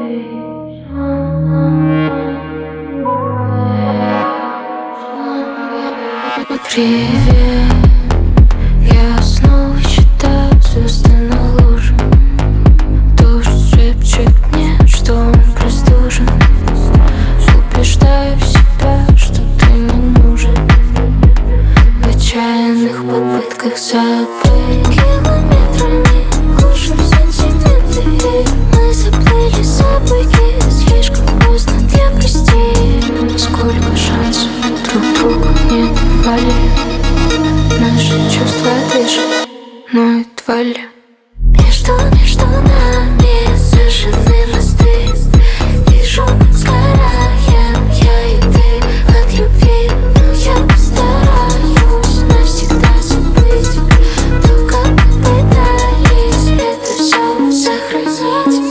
Привет, я снова считаю звезды на луже. Дождь шепчет мне, что он простужен. Убеждаю себя, что ты не нужен. В отчаянных попытках забыть километрами глушим сантименты. Мы заплыли за буйки, слишком поздно для прости. Сколько шансов друг другу не давали. Наши чувства дышат, но едва ли. Между нами сожжены мосты. Вижу, как сгораем я и ты от любви. Но я постараюсь навсегда забыть. Только попытались это все сохранить.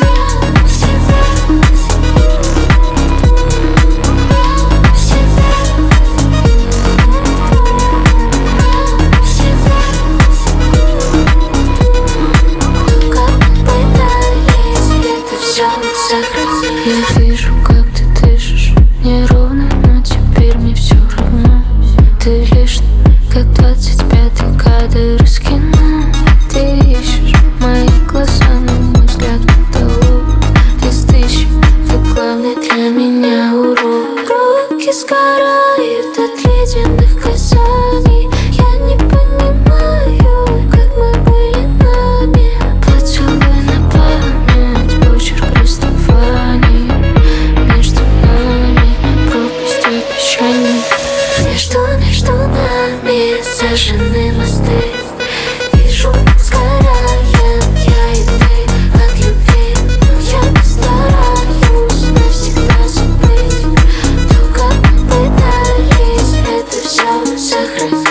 Я вижу, как ты дышишь неровно, но теперь мне все равно. Ты лишь как 25-й кадр из кино. Ты ищешь мои глаза, но мой взгляд потолок. Из тысячи ты главный для меня урок. Руки сгорают от ледяных касаний. Я не понимаю, как мы были нами. Поцелуй на память, почерк расставаний. Между нами пропасть обещаний. Между нами сожжены мосты. Вижу, как сгораем я и ты от любви. Но я постараюсь навсегда забыть. Только попытались это все сохранить.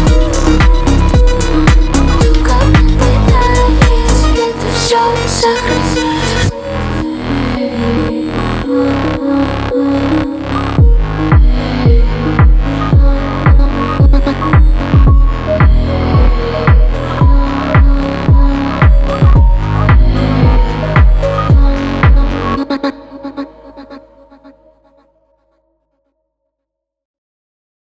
Сохранить.